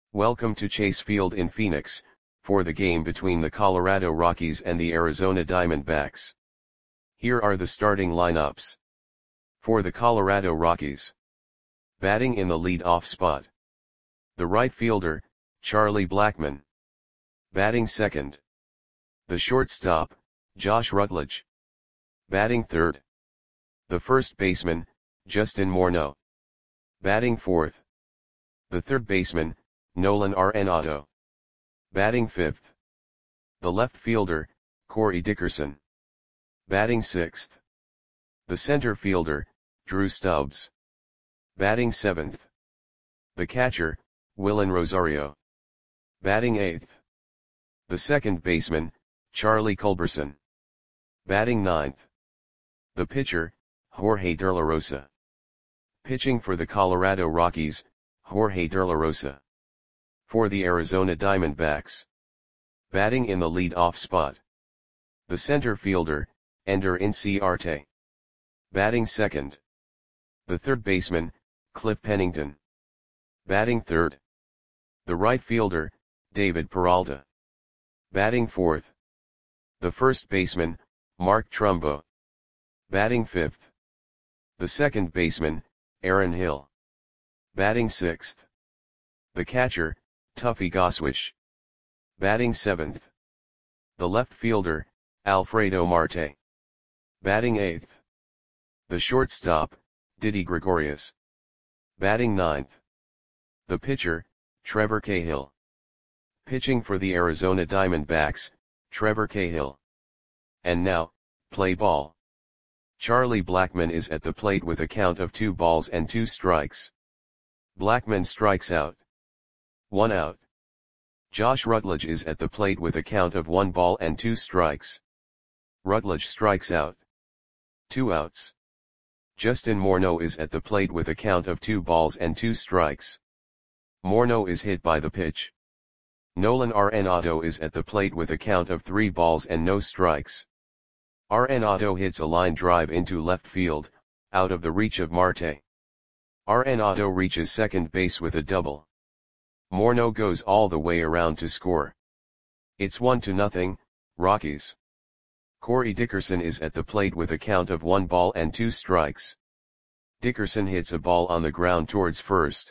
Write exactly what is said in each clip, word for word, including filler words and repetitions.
Welcome to Chase Field in Phoenix, for the game between the Colorado Rockies and the Arizona Diamondbacks. Here are the starting lineups. For the Colorado Rockies. Batting in the lead-off spot. The right fielder, Charlie Blackmon. Batting second. The shortstop, Josh Rutledge. Batting third. The first baseman, Justin Morneau. Batting fourth. The third baseman, Nolan Arenado. Batting fifth. The left fielder, Corey Dickerson. Batting sixth. The center fielder, Drew Stubbs. Batting seventh. The catcher, Willen Rosario. Batting eighth. The second baseman, Charlie Culberson. Batting ninth. The pitcher, Jorge De La Rosa. Pitching for the Colorado Rockies, Jorge De La Rosa. For the Arizona Diamondbacks. Batting in the lead-off spot. The center fielder, Ender Inciarte. Batting second. The third baseman, Cliff Pennington. Batting third. The right fielder, David Peralta. Batting fourth. The first baseman, Mark Trumbo. Batting fifth. The second baseman, Aaron Hill. Batting sixth. The catcher, Tuffy Goswish. Batting seventh. The left fielder, Alfredo Marte. Batting eighth. The shortstop, Didi Gregorius. Batting ninth. The pitcher, Trevor Cahill. Pitching for the Arizona Diamondbacks, Trevor Cahill. And now, play ball. Charlie Blackmon is at the plate with a count of two balls and two strikes. Blackmon strikes out. One out. Josh Rutledge is at the plate with a count of one ball and two strikes. Rutledge strikes out. Two outs. Justin Morneau is at the plate with a count of two balls and two strikes. Morneau is hit by the pitch. Nolan Arenado is at the plate with a count of three balls and no strikes. Arenado hits a line drive into left field, out of the reach of Marte. Arenado reaches second base with a double. Morneau goes all the way around to score. It's one to nothing, Rockies. Corey Dickerson is at the plate with a count of one ball and two strikes. Dickerson hits a ball on the ground towards first.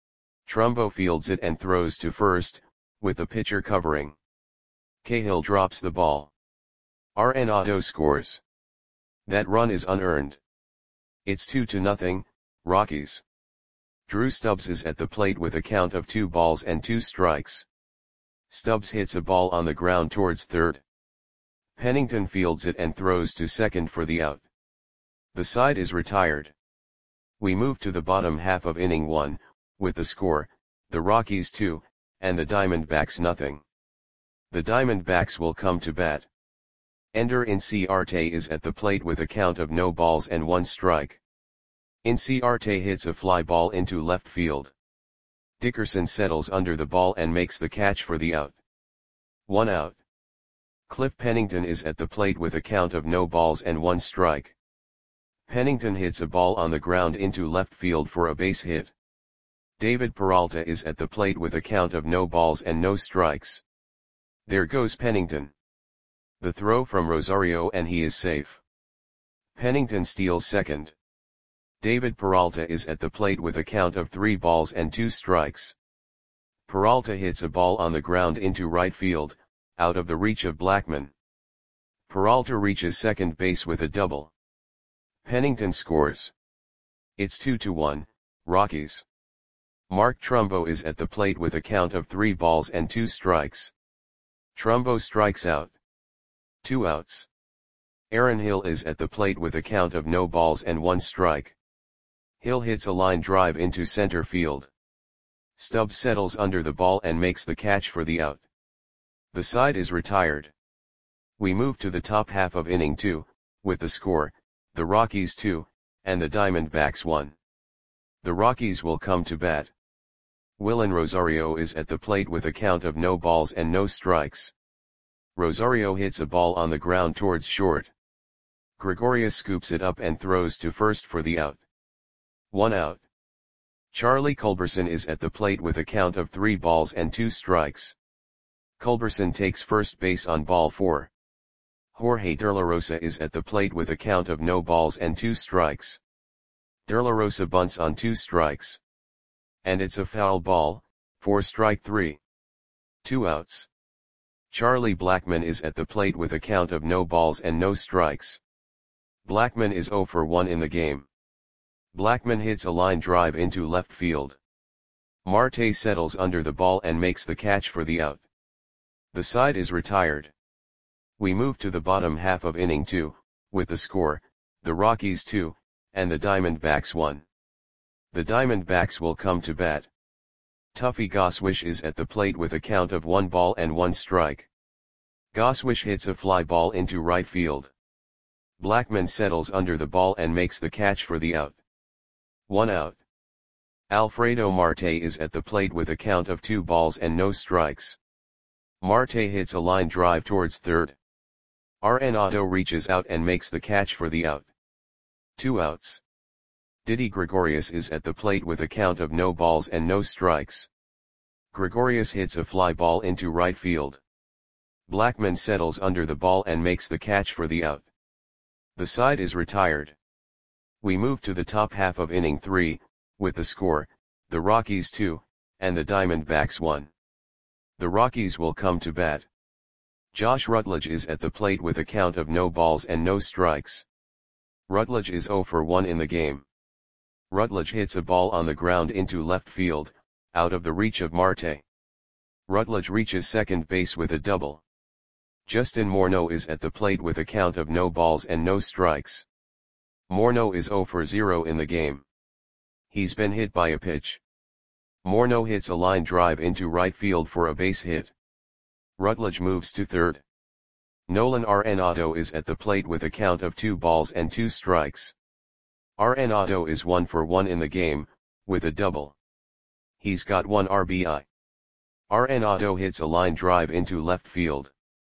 Trumbo fields it and throws to first, with the pitcher covering. Cahill drops the ball. Arenado scores. That run is unearned. It's two to nothing, Rockies. Drew Stubbs is at the plate with a count of two balls and two strikes. Stubbs hits a ball on the ground towards third. Pennington fields it and throws to second for the out. The side is retired. We move to the bottom half of inning one, with the score, the Rockies two, and the Diamondbacks nothing. The Diamondbacks will come to bat. Ender Inciarte is at the plate with a count of no balls and one strike. Inciarte hits a fly ball into left field. Dickerson settles under the ball and makes the catch for the out. One out. Cliff Pennington is at the plate with a count of no balls and one strike. Pennington hits a ball on the ground into left field for a base hit. David Peralta is at the plate with a count of no balls and no strikes. There goes Pennington. The throw from Rosario and he is safe. Pennington steals second. David Peralta is at the plate with a count of three balls and two strikes. Peralta hits a ball on the ground into right field, out of the reach of Blackmon. Peralta reaches second base with a double. Pennington scores. It's two to one, Rockies. Mark Trumbo is at the plate with a count of three balls and two strikes. Trumbo strikes out. Two outs. Aaron Hill is at the plate with a count of no balls and one strike. Hill hits a line drive into center field. Stubbs settles under the ball and makes the catch for the out. The side is retired. We move to the top half of inning two, with the score, the Rockies two, and the Diamondbacks one. The Rockies will come to bat. Willen Rosario is at the plate with a count of no balls and no strikes. Rosario hits a ball on the ground towards short. Gregorius scoops it up and throws to first for the out. One out. Charlie Culberson is at the plate with a count of three balls and two strikes. Culberson takes first base on ball four. Jorge De La Rosa is at the plate with a count of no balls and two strikes. De La Rosa bunts on two strikes. And it's a foul ball, for strike three. Two outs. Charlie Blackmon is at the plate with a count of no balls and no strikes. Blackmon is oh for one in the game. Blackmon hits a line drive into left field. Marte settles under the ball and makes the catch for the out. The side is retired. We move to the bottom half of inning two, with the score, the Rockies two, and the Diamondbacks one. The Diamondbacks will come to bat. Tuffy Goswish is at the plate with a count of one ball and one strike. Goswish hits a fly ball into right field. Blackmon settles under the ball and makes the catch for the out. One out. Alfredo Marte is at the plate with a count of two balls and no strikes. Marte hits a line drive towards third. Arenado reaches out and makes the catch for the out. Two outs. Didi Gregorius is at the plate with a count of no balls and no strikes. Gregorius hits a fly ball into right field. Blackmon settles under the ball and makes the catch for the out. The side is retired. We move to the top half of inning three, with the score, the Rockies two, and the Diamondbacks one. The Rockies will come to bat. Josh Rutledge is at the plate with a count of no balls and no strikes. Rutledge is oh for one in the game. Rutledge hits a ball on the ground into left field, out of the reach of Marte. Rutledge reaches second base with a double. Justin Morneau is at the plate with a count of no balls and no strikes. Morneau is oh for zero in the game. He's been hit by a pitch. Morneau hits a line drive into right field for a base hit. Rutledge moves to third. Nolan Arenado is at the plate with a count of two balls and two strikes. Arenado is one for one in the game, with a double. He's got one R B I. Arenado hits a line drive into left field.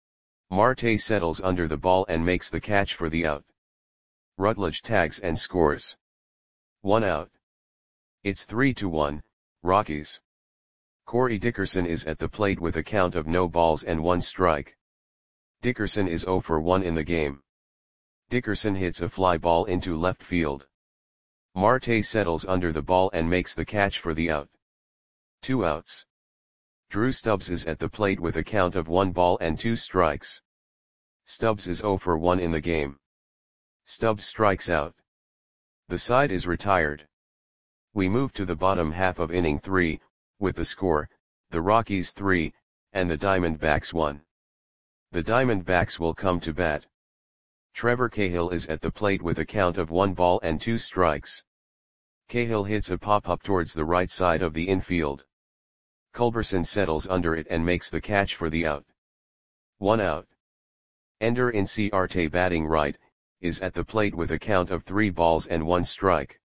Marte settles under the ball and makes the catch for the out. Rutledge tags and scores. One out. It's three to one, Rockies. Corey Dickerson is at the plate with a count of no balls and one strike. Dickerson is oh for one in the game. Dickerson hits a fly ball into left field. Marte settles under the ball and makes the catch for the out. Two outs. Drew Stubbs is at the plate with a count of one ball and two strikes. Stubbs is oh for one in the game. Stubbs strikes out. The side is retired. We move to the bottom half of inning three, with the score, the Rockies three, and the Diamondbacks one. The Diamondbacks will come to bat. Trevor Cahill is at the plate with a count of one ball and two strikes. Cahill hits a pop-up towards the right side of the infield. Culberson settles under it and makes the catch for the out. One out. Ender Inciarte, batting right, is at the plate with a count of three balls and one strike.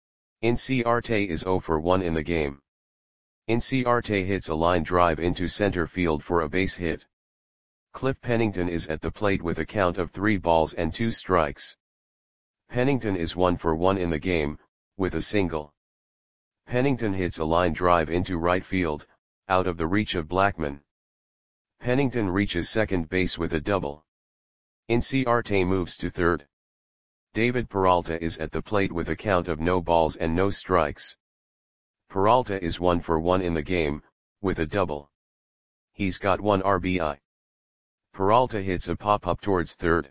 Inciarte is oh for one in the game. Inciarte hits a line drive into center field for a base hit. Cliff Pennington is at the plate with a count of three balls and two strikes. Pennington is one for one in the game, with a single. Pennington hits a line drive into right field, out of the reach of Blackmon. Pennington reaches second base with a double. Inciarte moves to third. David Peralta is at the plate with a count of no balls and no strikes. Peralta is one for one in the game, with a double. He's got one R B I. Peralta hits a pop-up towards third.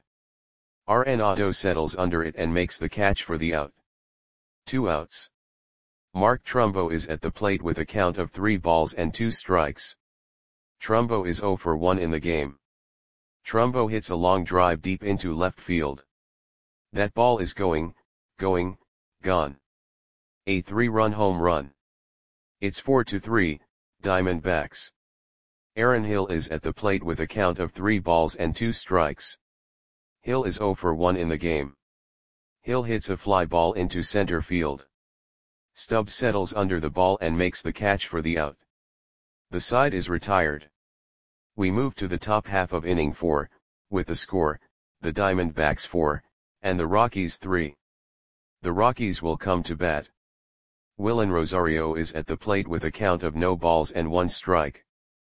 Arenado settles under it and makes the catch for the out. Two outs. Mark Trumbo is at the plate with a count of three balls and two strikes. Trumbo is oh for one in the game. Trumbo hits a long drive deep into left field. That ball is going, going, gone. A three-run home run. It's four to three, Diamondbacks. Aaron Hill is at the plate with a count of three balls and two strikes. Hill is oh for one in the game. Hill hits a fly ball into center field. Stubbs settles under the ball and makes the catch for the out. The side is retired. We move to the top half of inning four, with the score, the Diamondbacks four, and the Rockies three. The Rockies will come to bat. Willen Rosario is at the plate with a count of no balls and one strike.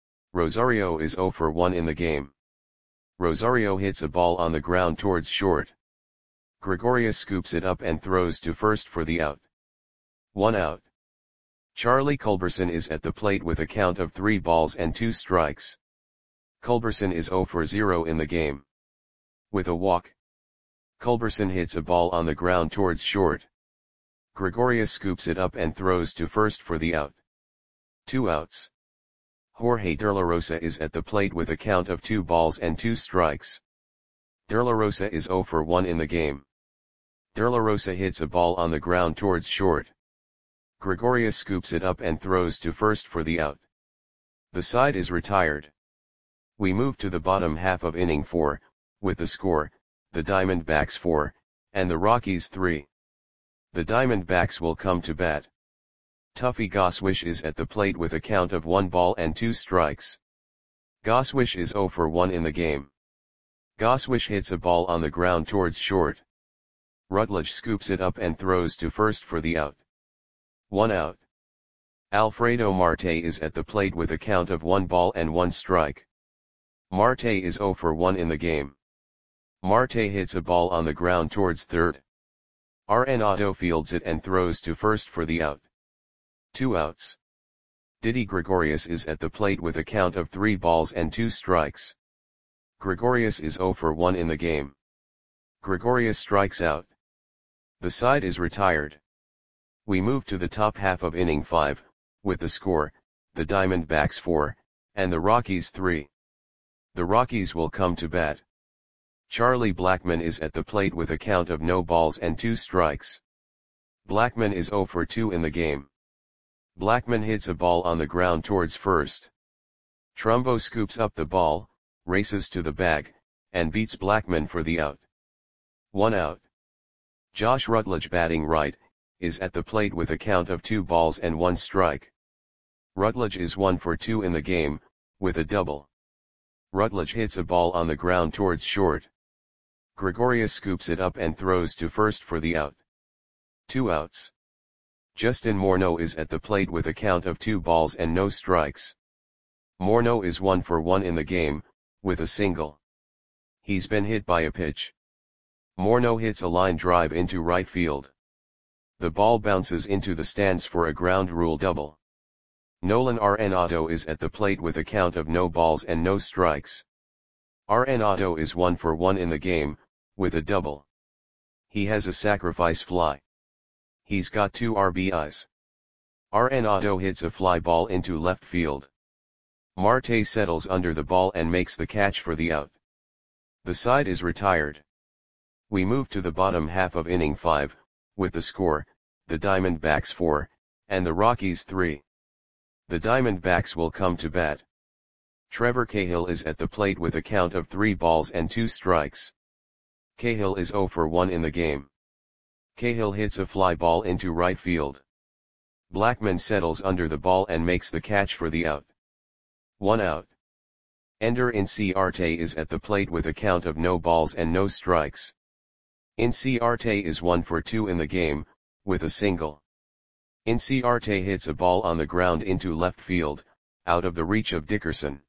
Rosario is zero for one in the game. Rosario hits a ball on the ground towards short. Gregorius scoops it up and throws to first for the out. One out. Charlie Culberson is at the plate with a count of three balls and two strikes. Culberson is zero for zero in the game. With a walk, Culberson hits a ball on the ground towards short. Gregorius scoops it up and throws to first for the out. Two outs. Jorge De La Rosa is at the plate with a count of two balls and two strikes. De La Rosa is zero for one in the game. De La Rosa hits a ball on the ground towards short. Gregorius scoops it up and throws to first for the out. The side is retired. We move to the bottom half of inning four, with the score, the Diamondbacks four, and the Rockies three. The Diamondbacks will come to bat. Tuffy Goswish is at the plate with a count of one ball and two strikes. Goswish is zero for one in the game. Goswish hits a ball on the ground towards short. Rutledge scoops it up and throws to first for the out. One out. Alfredo Marte is at the plate with a count of one ball and one strike. Marte is zero for one in the game. Marte hits a ball on the ground towards third. Arenado fields it and throws to first for the out. Two outs. Didi Gregorius is at the plate with a count of three balls and two strikes. Gregorius is zero for one in the game. Gregorius strikes out. The side is retired. We move to the top half of inning five, with the score, the Diamondbacks four, and the Rockies three. The Rockies will come to bat. Charlie Blackmon is at the plate with a count of no balls and two strikes. Blackmon is zero for two in the game. Blackmon hits a ball on the ground towards first. Trumbo scoops up the ball, races to the bag, and beats Blackmon for the out. One out. Josh Rutledge, batting right, is at the plate with a count of two balls and one strike. Rutledge is one for two in the game, with a double. Rutledge hits a ball on the ground towards short. Gregorius scoops it up and throws to first for the out. Two outs. Justin Morneau is at the plate with a count of two balls and no strikes. Morneau is one for one in the game, with a single. He's been hit by a pitch. Morneau hits a line drive into right field. The ball bounces into the stands for a ground rule double. Nolan Arenado is at the plate with a count of no balls and no strikes. Arenado is one for one in the game, with a double. He has a sacrifice fly. He's got two R B Is. Arenado hits a fly ball into left field. Marte settles under the ball and makes the catch for the out. The side is retired. We move to the bottom half of inning five, with the score, the Diamondbacks four, and the Rockies three. The Diamondbacks will come to bat. Trevor Cahill is at the plate with a count of three balls and two strikes. Cahill is zero for one in the game. Cahill hits a fly ball into right field. Blackmon settles under the ball and makes the catch for the out. One out. Ender Inciarte is at the plate with a count of no balls and no strikes. Inciarte is one for two in the game, with a single. Inciarte hits a ball on the ground into left field, out of the reach of Dickerson.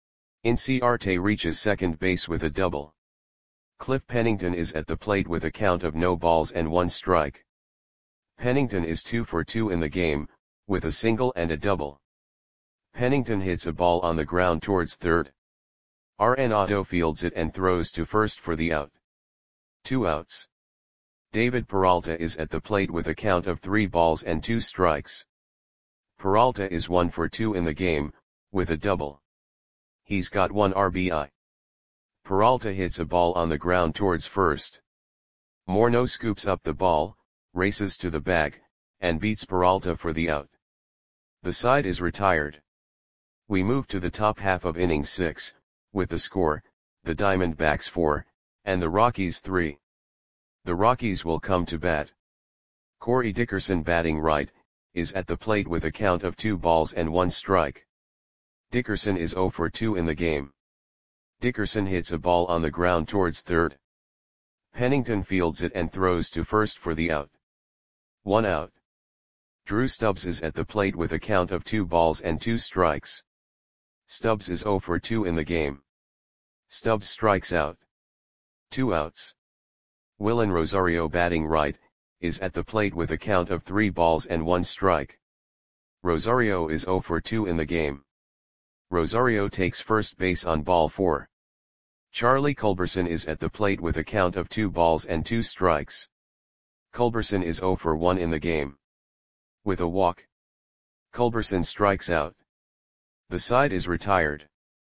Inciarte reaches second base with a double. Cliff Pennington is at the plate with a count of no balls and one strike. Pennington is two for two in the game, with a single and a double. Pennington hits a ball on the ground towards third. Arenado fields it and throws to first for the out. Two outs. David Peralta is at the plate with a count of three balls and two strikes. Peralta is one for two in the game, with a double. He's got one R B I. Peralta hits a ball on the ground towards first. Morneau scoops up the ball, races to the bag, and beats Peralta for the out. The side is retired. We move to the top half of inning six, with the score, the Diamondbacks four, and the Rockies three. The Rockies will come to bat. Corey Dickerson, batting right, is at the plate with a count of two balls and one strike. Dickerson is zero for two in the game. Dickerson hits a ball on the ground towards third. Pennington fields it and throws to first for the out. One out. Drew Stubbs is at the plate with a count of two balls and two strikes. Stubbs is zero for two in the game. Stubbs strikes out. Two outs. Willen Rosario, batting right, is at the plate with a count of three balls and one strike. Rosario is zero for two in the game. Rosario takes first base on ball four. Charlie Culberson is at the plate with a count of two balls and two strikes. Culberson is zero for one in the game. With a walk, Culberson strikes out. The side is retired.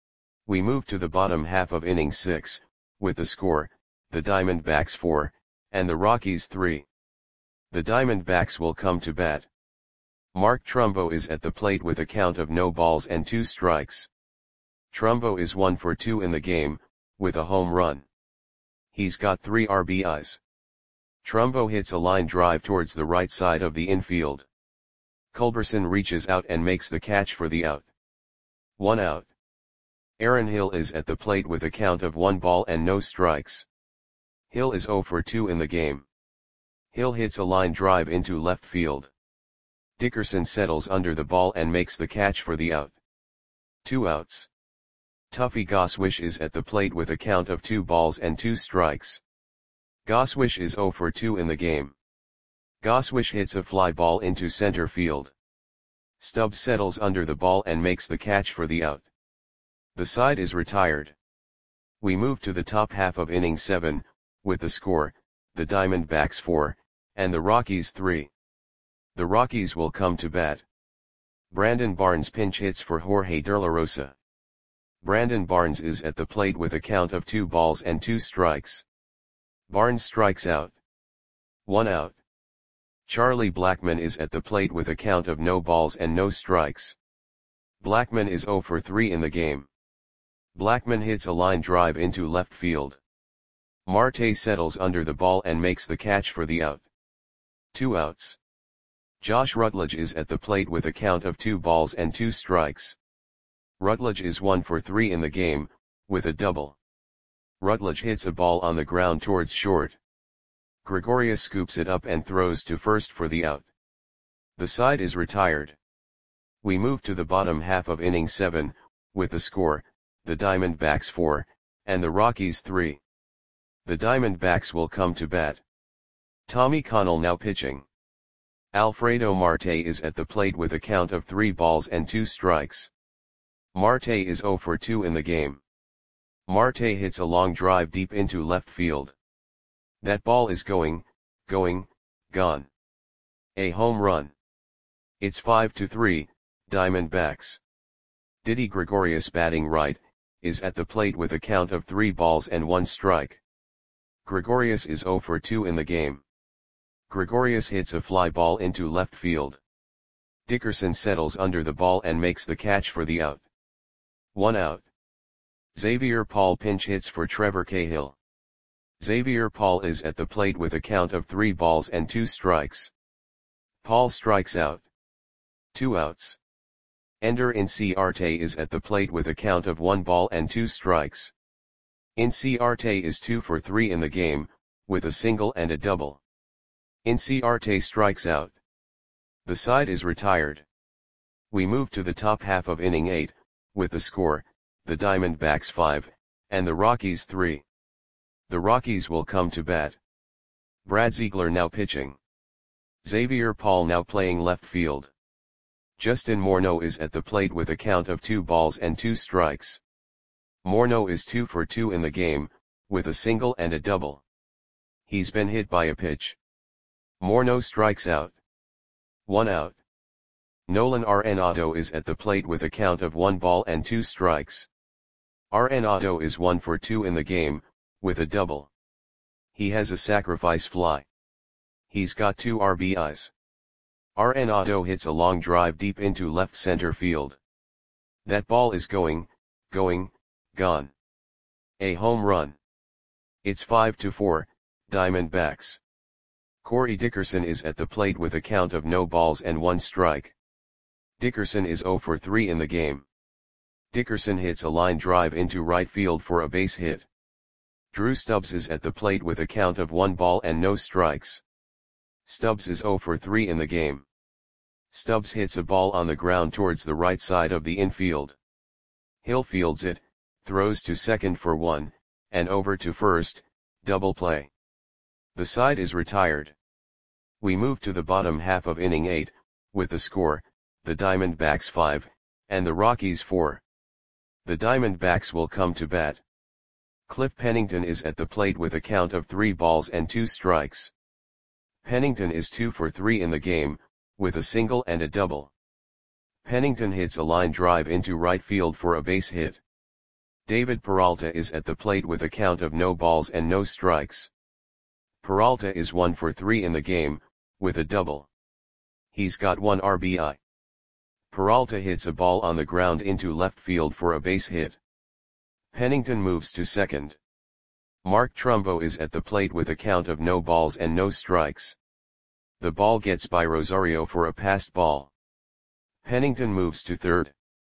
We move to the bottom half of inning six, with the score, the Diamondbacks four, and the Rockies three. The Diamondbacks will come to bat. Mark Trumbo is at the plate with a count of no balls and two strikes. Trumbo is one for two in the game, with a home run. He's got three R B Is. Trumbo hits a line drive towards the right side of the infield. Culberson reaches out and makes the catch for the out. One out. Aaron Hill is at the plate with a count of one ball and no strikes. Hill is zero for two in the game. Hill hits a line drive into left field. Dickerson settles under the ball and makes the catch for the out. Two outs. Tuffy Goswish is at the plate with a count of two balls and two strikes. Goswish is zero for two in the game. Goswish hits a fly ball into center field. Stubbs settles under the ball and makes the catch for the out. The side is retired. We move to the top half of inning seven, with the score, the Diamondbacks four, and the Rockies three. The Rockies will come to bat. Brandon Barnes pinch hits for Jorge De La Rosa. Brandon Barnes is at the plate with a count of two balls and two strikes. Barnes strikes out. One out. Charlie Blackmon is at the plate with a count of no balls and no strikes. Blackmon is zero for three in the game. Blackmon hits a line drive into left field. Marte settles under the ball and makes the catch for the out. Two outs. Josh Rutledge is at the plate with a count of two balls and two strikes. Rutledge is one for three in the game, with a double. Rutledge hits a ball on the ground towards short. Gregorius scoops it up and throws to first for the out. The side is retired. We move to the bottom half of inning seven, with the score, the Diamondbacks four, and the Rockies three. The Diamondbacks will come to bat. Tommy Connell now pitching. Alfredo Marte is at the plate with a count of three balls and two strikes. Marte is zero for two in the game. Marte hits a long drive deep into left field. That ball is going, going, gone. A home run. It's five to three, Diamondbacks. Didi Gregorius, batting right, is at the plate with a count of three balls and one strike. Gregorius is zero for two in the game. Gregorius hits a fly ball into left field. Dickerson settles under the ball and makes the catch for the out. One out. Xavier Paul pinch hits for Trevor Cahill. Xavier Paul is at the plate with a count of three balls and two strikes. Paul strikes out. Two outs. Ender Inciarte is at the plate with a count of one ball and two strikes. Inciarte is two for three in the game, with a single and a double. Inciarte strikes out. The side is retired. We move to the top half of inning eight, with the score, the Diamondbacks five, and the Rockies three. The Rockies will come to bat. Brad Ziegler now pitching. Xavier Paul now playing left field. Justin Morneau is at the plate with a count of two balls and two strikes. Morneau is two for two in the game, with a single and a double. He's been hit by a pitch. Morneau strikes out. One out. Nolan Arenado is at the plate with a count of one ball and two strikes. Arenado is one for two in the game, with a double. He has a sacrifice fly. He's got two R B Is. Arenado hits a long drive deep into left center field. That ball is going, going, gone. A home run. It's five to four, Diamondbacks. Corey Dickerson is at the plate with a count of no balls and one strike. Dickerson is zero for three in the game. Dickerson hits a line drive into right field for a base hit. Drew Stubbs is at the plate with a count of one ball and no strikes. Stubbs is zero for three in the game. Stubbs hits a ball on the ground towards the right side of the infield. Hill fields it, throws to second for one, and over to first, double play. The side is retired. We move to the bottom half of inning eight, with the score, the Diamondbacks five, and the Rockies four. The Diamondbacks will come to bat. Cliff Pennington is at the plate with a count of three balls and two strikes. Pennington is two for three in the game, with a single and a double. Pennington hits a line drive into right field for a base hit. David Peralta is at the plate with a count of no balls and no strikes. Peralta is one for three in the game, with a double. He's got one R B I. Peralta hits a ball on the ground into left field for a base hit. Pennington moves to second. Mark Trumbo is at the plate with a count of no balls and no strikes. The ball gets by Rosario for a passed ball. Pennington moves to third.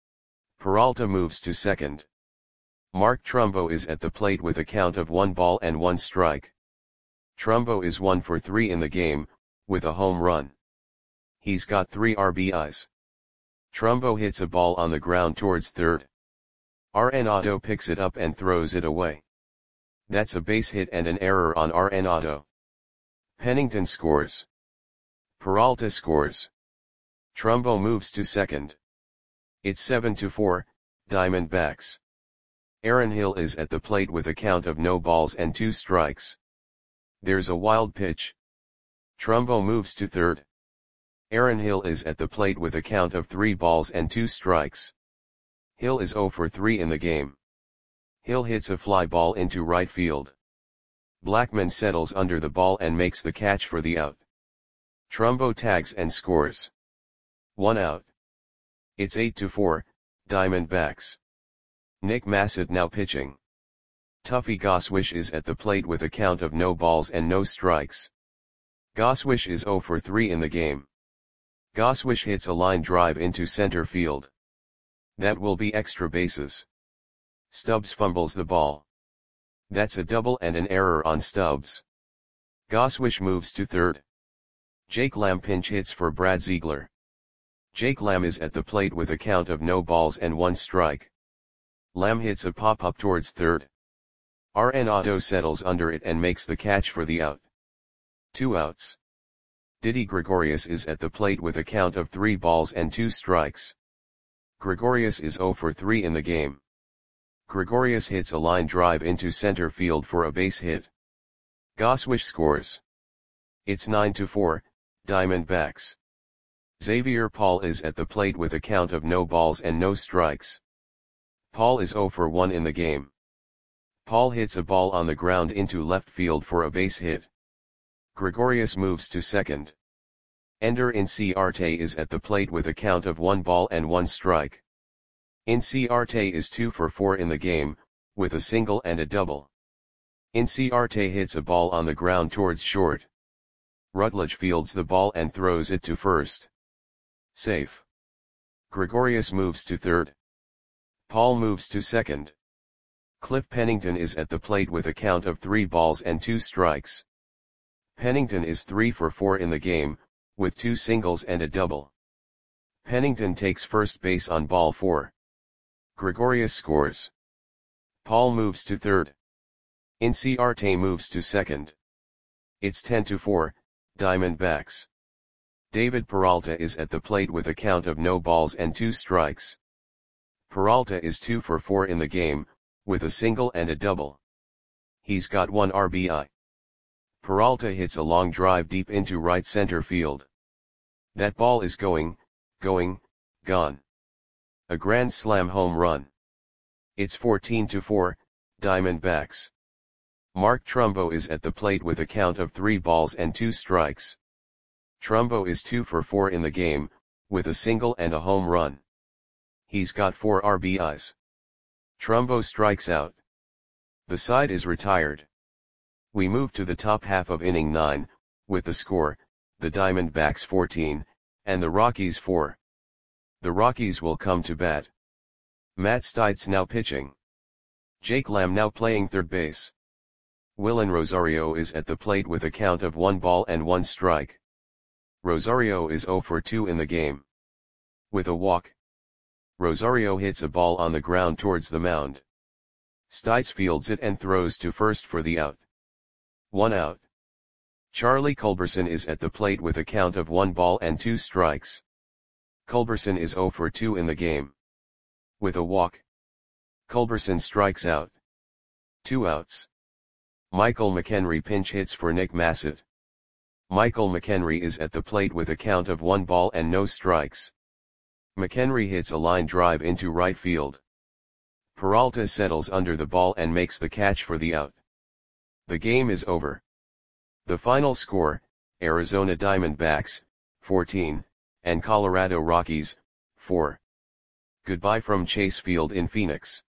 Peralta moves to second. Mark Trumbo is at the plate with a count of one ball and one strike. Trumbo is one for three in the game, with a home run. He's got three R B Is. Trumbo hits a ball on the ground towards third. Arenado picks it up and throws it away. That's a base hit and an error on Arenado. Pennington scores. Peralta scores. Trumbo moves to second. It's seven to four, Diamondbacks. Aaron Hill is at the plate with a count of no balls and two strikes. There's a wild pitch. Trumbo moves to third. Aaron Hill is at the plate with a count of three balls and two strikes. Hill is zero for three in the game. Hill hits a fly ball into right field. Blackman settles under the ball and makes the catch for the out. Trumbo tags and scores. One out. It's eight to four, Diamondbacks. Nick Massett now pitching. Tuffy Goswish is at the plate with a count of no balls and no strikes. Goswish is zero for three in the game. Goswish hits a line drive into center field. That will be extra bases. Stubbs fumbles the ball. That's a double and an error on Stubbs. Goswish moves to third. Jake Lamb pinch hits for Brad Ziegler. Jake Lamb is at the plate with a count of no balls and one strike. Lamb hits a pop-up towards third. Arenado settles under it and makes the catch for the out. Two outs. Didi Gregorius is at the plate with a count of three balls and two strikes. Gregorius is zero for three in the game. Gregorius hits a line drive into center field for a base hit. Goswish scores. It's nine to four, Diamondbacks. Xavier Paul is at the plate with a count of no balls and no strikes. Paul is zero for one in the game. Paul hits a ball on the ground into left field for a base hit. Gregorius moves to second. Ender Inciarte is at the plate with a count of one ball and one strike. Inciarte is two for four in the game, with a single and a double. Inciarte hits a ball on the ground towards short. Rutledge fields the ball and throws it to first. Safe. Gregorius moves to third. Paul moves to second. Cliff Pennington is at the plate with a count of three balls and two strikes. Pennington is three for four in the game, with two singles and a double. Pennington takes first base on ball four. Gregorius scores. Paul moves to third. Inciarte moves to second. It's ten to four, Diamondbacks. David Peralta is at the plate with a count of no balls and two strikes. Peralta is two for four in the game, with a single and a double. He's got one R B I. Peralta hits a long drive deep into right center field. That ball is going, going, gone. A grand slam home run. It's fourteen to four, Diamondbacks. Mark Trumbo is at the plate with a count of three balls and two strikes. Trumbo is two for four in the game, with a single and a home run. He's got four R B Is. Trumbo strikes out. The side is retired. We move to the top half of inning nine, with the score, the Diamondbacks fourteen, and the Rockies four. The Rockies will come to bat. Matt Stites now pitching. Jake Lamb now playing third base. Willen Rosario is at the plate with a count of one ball and one strike. Rosario is zero for two in the game. With a walk, Rosario hits a ball on the ground towards the mound. Stites fields it and throws to first for the out. One out. Charlie Culberson is at the plate with a count of one ball and two strikes. Culberson is zero for two in the game. With a walk, Culberson strikes out. Two outs. Michael McHenry pinch hits for Nick Massett. Michael McHenry is at the plate with a count of one ball and no strikes. McHenry hits a line drive into right field. Peralta settles under the ball and makes the catch for the out. The game is over. The final score, Arizona Diamondbacks, fourteen, and Colorado Rockies, four. Goodbye from Chase Field in Phoenix.